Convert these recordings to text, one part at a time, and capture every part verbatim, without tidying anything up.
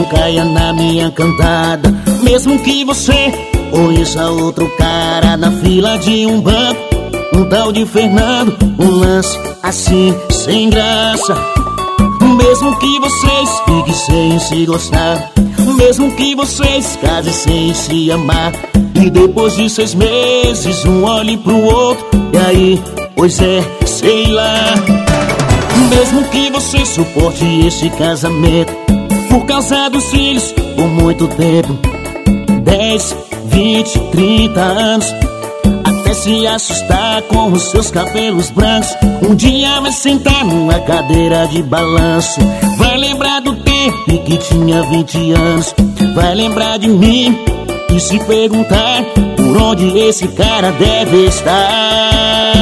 não caia na minha cantada. Mesmo que você conheça outro cara na fila de um banco, um tal de Fernando, um lance assim sem graça. Mesmo que vocês fiquem sem se gostar, mesmo que vocês casem sem se amar, e depois de seis meses um olhe pro outro, e aí, pois é, sei lá. Mesmo que você suporte esse casamento por causa dos filhos por muito tempo, dez, vinte, trinta anos, até se assustar com os seus cabelos brancos, um dia vai sentar numa cadeira de balanço, vai lembrar do tempo em que tinha vinte anos, vai lembrar de mim e se perguntar por onde esse cara deve estar.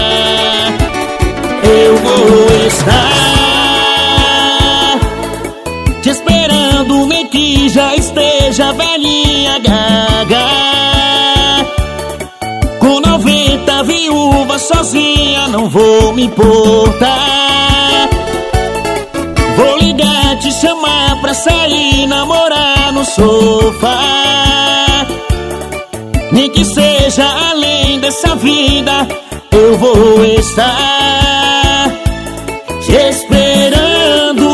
Eu vou estar te esperando, nem que já esteja velhinha gaga, com noventa viúva sozinha, não vou me importar. Vou ligar, te chamar pra sair, namorar no sofá, nem que seja além dessa vida. Eu vou estar te esperando.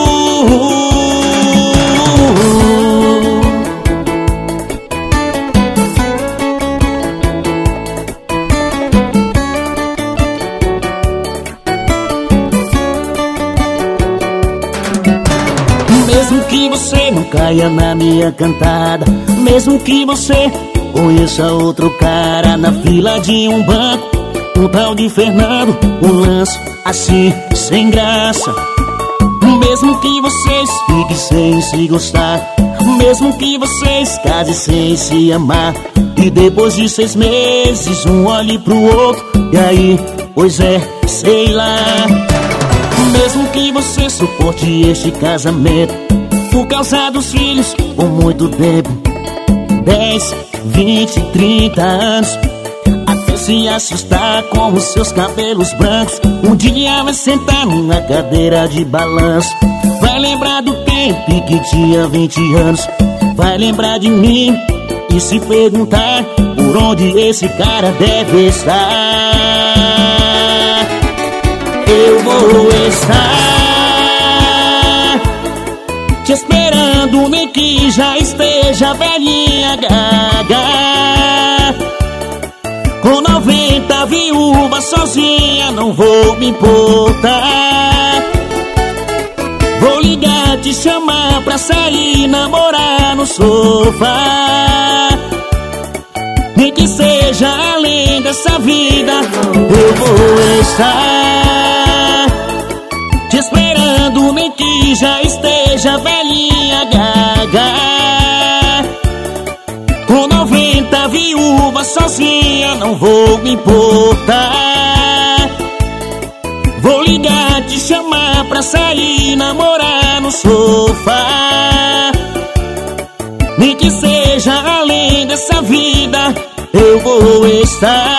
Mesmo que você não caia na minha cantada, mesmo que você conheça outro cara na fila de um banco, um tal de Fernando, um lance assim sem graça. Mesmo que vocês fiquem sem se gostar, mesmo que vocês casem sem se amar, e depois de seis meses um olhe pro outro, e aí, pois é, sei lá. Mesmo que você suporte este casamento por causa dos filhos por muito tempo, dez, vinte, trinta anos, até se assustar com os seus cabelos brancos, um dia vai sentar numa cadeira de balanço, vai lembrar do tempo em que tinha vinte anos, vai lembrar de mim e se perguntar por onde esse cara deve estar. Eu vou estar te esperando, nem que já esteja velhinha gaga, com noventa viúvas sozinha, não vou me importar. Vou ligar, te chamar pra sair, namorar no sofá, nem que seja além dessa vida. Eu vou estar te esperando, nem que já esteja velhinha gaga, com noventa viúvas sozinha, não vou me importar. Vou ligar, te chamar pra sair, namorar no sofá, nem que seja além dessa vida. Eu vou estar